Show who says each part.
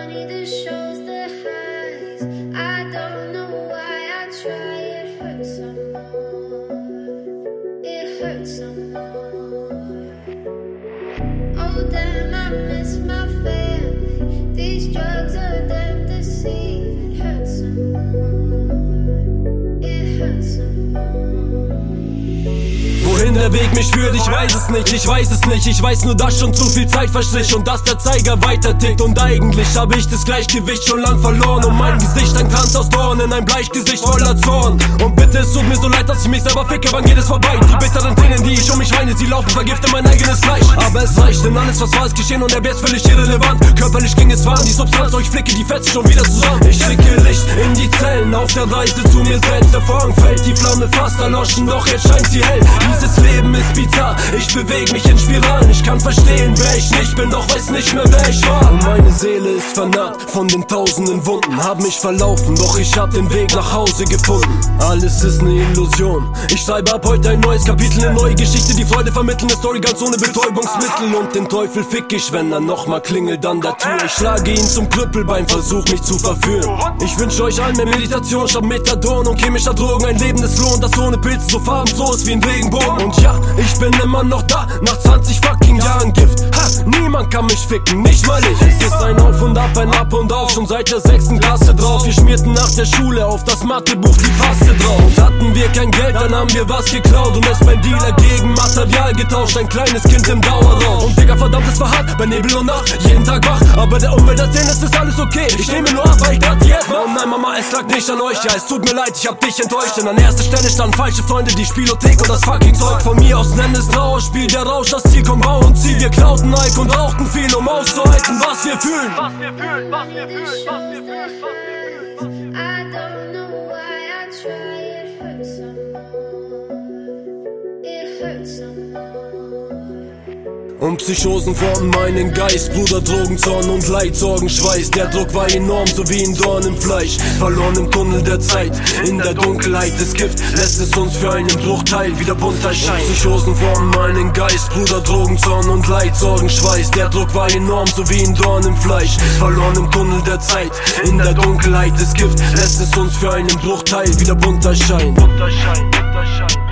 Speaker 1: money that shows the highs. I don't know why I try. It hurts some more. It hurts some more. Oh damn, I miss my family. These drugs are damn deceiving. It hurts some more. It hurts some more.
Speaker 2: Wohin der Weg mich führt, ich weiß es nicht, ich weiß es nicht. Ich weiß nur, dass schon zu viel Zeit verstrich und dass der Zeiger weiter tickt. Und eigentlich habe ich das Gleichgewicht schon lang verloren. Und mein Gesicht ein Kranz aus Dornen, ein Bleichgesicht voller Zorn. Und bitte, es tut mir so leid, dass ich mich selber ficke, wann geht es vorbei? Die bitteren Tränen, die ich um mich weine, sie laufen, vergiften mein eigenes Fleisch. Aber es reicht, denn alles, was war, ist geschehen und der Bär ist völlig irrelevant. Körperlich ging es warm, die Substanz, oh, ich flicke die Fetzen schon wieder zusammen. Ich schicke Licht in die Zellen, auf der Reise zu mir selbst. Der Vorhang fällt, die Flamme fast erloschen, doch jetzt scheint sie hell. Dieses Leben ist bizarr, ich bewege mich in Spiralen. Ich kann verstehen, wer ich nicht bin, doch weiß nicht mehr, wer ich war. Und meine Seele ist vernarrt von den tausenden Wunden. Hab mich verlaufen, doch ich hab den Weg nach Hause gefunden. Alles ist ne Illusion, ich schreibe ab heute ein neues Kapitel, eine neue Geschichte, die Freude vermitteln. Eine Story ganz ohne Betäubungsmittel. Und den Teufel fick ich, wenn er nochmal klingelt an der Tür. Ich schlage ihn zum Krüppel beim Versuch, mich zu verführen. Ich wünsche euch allen mehr Meditation statt Methadon und chemischer Drogen. Ein Leben des Lohn, das ohne Pilze so farbenfroh ist wie ein Regenbogen. Und ja, ich bin immer noch da, nach 20 fucking Jahren Gift. Ha, niemand kann mich ficken, nicht mal ich. Es ist ein Auf und Ab, ein Ab und Auf, schon seit der 6. Klasse drauf. Wir schmierten nach der Schule auf das Mathebuch die Paste drauf. Und hatten wir kein Geld, dann haben wir was geklaut und es beim Dealer gegen Material getauscht. Ein kleines Kind im Dauerrausch. Und Digga, verdammt, es war hart, bei Nebel und Nacht, jeden Tag wach. Aber der Umwelt erzählen, es ist alles okay. Ich nehme nur ab, weil ich grad jetzt mach. Oh nein, Mama, es lag nicht an euch, ja, es tut mir leid, ich hab dich enttäuscht. Denn an erster Stelle standen falsche Freunde, die Spielothek und das fucking Zeug. Von mir aus nenn es Trauerspiel, der Rausch, das Ziel, komm, bau und zieh. Wir klauten Nike und rauchten viel, um auszuhalten, was wir fühlen.
Speaker 1: I don't know why I try. It hurts some more. It hurts some more.
Speaker 2: Und Psychosen formen meinen Geist, Bruder, Drogenzorn und Leid, Sorgen, Schweiß. Der Druck war enorm, so wie ein Dorn im Fleisch. Verloren im Tunnel der Zeit, in der Dunkelheit des Gift lässt es uns für einen Bruchteil wieder bunt erscheinen. Psychosen formen meinen Geist, Bruder, Drogenzorn und Leid, Sorgen, Schweiß. Der Druck war enorm, so wie ein Dorn im Fleisch. Verloren im Tunnel der Zeit, in der Dunkelheit des Gift lässt es uns für einen Bruchteil wieder bunt erscheinen.